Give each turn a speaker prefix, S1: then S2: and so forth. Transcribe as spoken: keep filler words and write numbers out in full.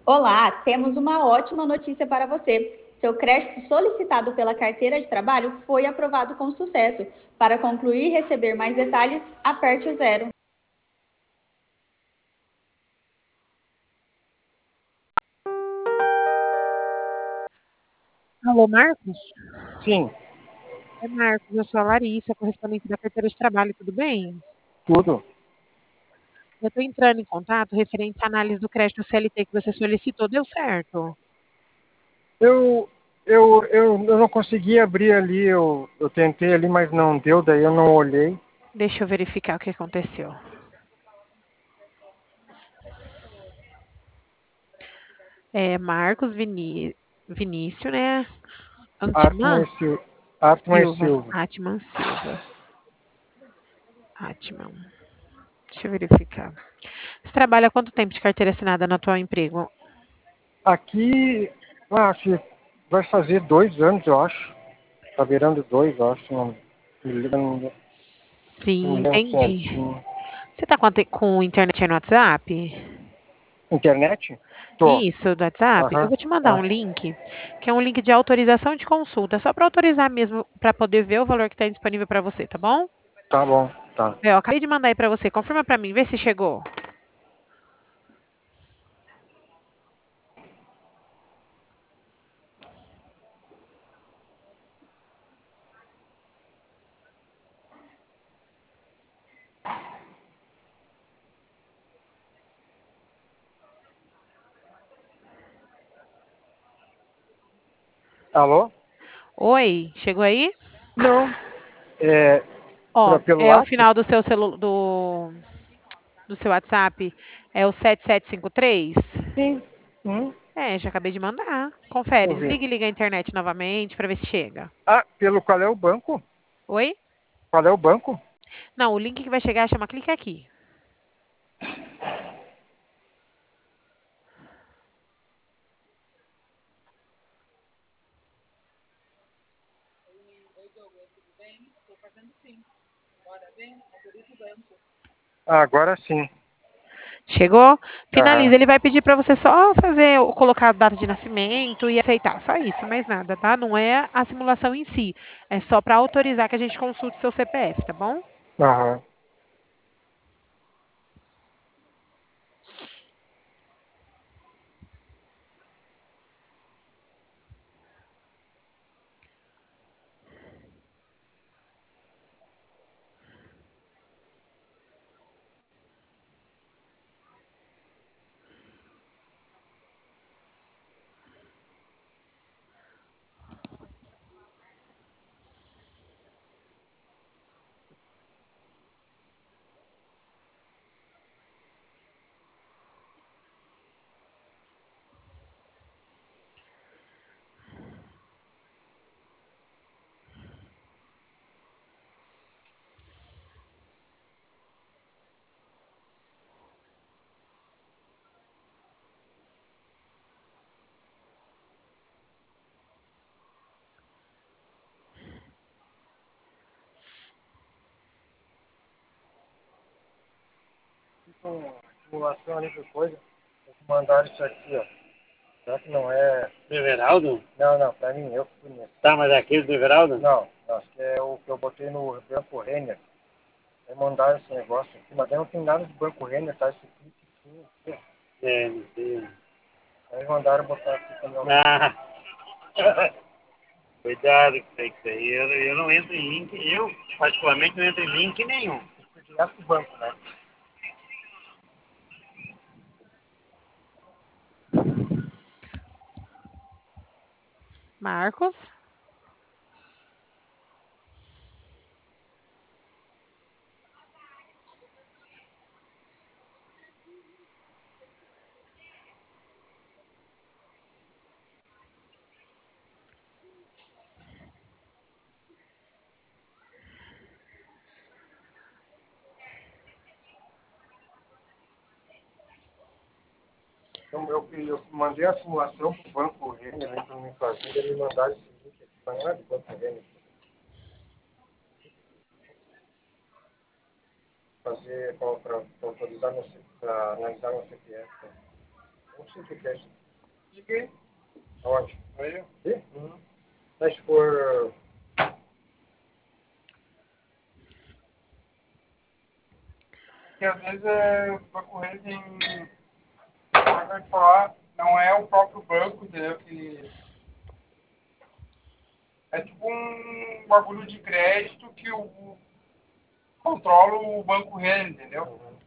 S1: Olá, temos uma ótima notícia para você. Seu crédito solicitado pela carteira de trabalho foi aprovado com sucesso. Para concluir e receber mais detalhes, aperte o zero.
S2: Alô, Marcos?
S3: Sim,
S2: É Marcos, eu sou a Larissa, correspondente da carteira de trabalho, tudo bem?
S3: tudo.
S2: Eu estou entrando em contato referente à análise do crédito C L T que você solicitou, deu certo?
S3: Eu, eu, eu, eu não consegui abrir ali, eu, eu tentei ali, mas não deu, daí eu não olhei.
S2: Deixa eu verificar o que aconteceu. É Marcos Viní Vinícius, né?
S3: Artman
S2: Antman
S3: e Sil- Artman e
S2: Silva.
S3: Silva.
S2: Atman Silva. Atman. Deixa eu verificar. Você trabalha há quanto tempo de carteira assinada no atual emprego?
S3: Aqui, ah, acho que vai fazer dois anos, eu acho. Tá virando dois, eu acho. Não me lembro, não
S2: Sim,
S3: me lembro
S2: entendi.
S3: certinho.
S2: Você está com, a te- com internet aí no WhatsApp?
S3: Internet? Tô.
S2: Isso, do WhatsApp. Eu
S3: Aham.
S2: vou te mandar
S3: É.
S2: um link, que é um link de autorização de consulta, só para autorizar mesmo, para poder ver o valor que está disponível para você, tá bom?
S3: Tá bom, tá.
S2: É, eu acabei de mandar aí para você. Confirma para mim, vê se chegou.
S3: Alô?
S2: Oi, chegou aí?
S3: Não. É,
S2: Ó,
S3: pra- pelo
S2: é o
S3: WhatsApp?
S2: final do seu celu do, do seu WhatsApp, é o sete sete cinco três?
S3: Sim. Hum,
S2: É, já acabei de mandar.
S3: deixa
S2: Confere,
S3: eu ver.
S2: desliga e liga a internet novamente para ver se chega.
S3: Ah, pelo qual é o banco?
S2: Oi?
S3: Qual é o banco?
S2: Não, o link que vai chegar chama clica aqui.
S3: Ah, agora sim.
S2: Chegou?
S3: Aham.
S2: Finaliza. Ele vai pedir para você só fazer, colocar a data de nascimento e aceitar. Só isso, mais nada, tá? Não é a simulação em si. É só para autorizar que a gente consulte seu C P F, tá bom?
S3: Aham. Então, simulação ali por coisa. Vou te mandar isso aqui, ó. Será que não é. Do Everaldo? Não, não, pra mim, eu que fui nesse. Tá, mas é aquele do Everaldo? Não, não, acho que é o que eu botei no Banco Renner. Aí mandaram esse negócio aqui, mas daí não tem nada de Banco Renner, tá? Esse clique aqui. É, não sei. Aí mandaram botar aqui também. Ah. Cuidado com isso aí. Eu, eu não entro em link, eu particularmente não entro em link nenhum. Direto do banco, né?
S2: Marcos?
S3: Então, eu, eu mandei a simulação para o Banco Renner, né, para me fazer, eles mandaram esse link aqui, mas não é do Banco Renner. Fazer, para autorizar, para analisar meu C P F. Não sei o que é isso. Liguei. Onde? Aí, ó. E? Uhum. Mas por...
S4: Porque às vezes é, o banco rede tem... Como é que eu vou falar? Não é o próprio banco, entendeu? Que... É tipo um bagulho de crédito que o controla o banco rede, entendeu?
S3: Uhum.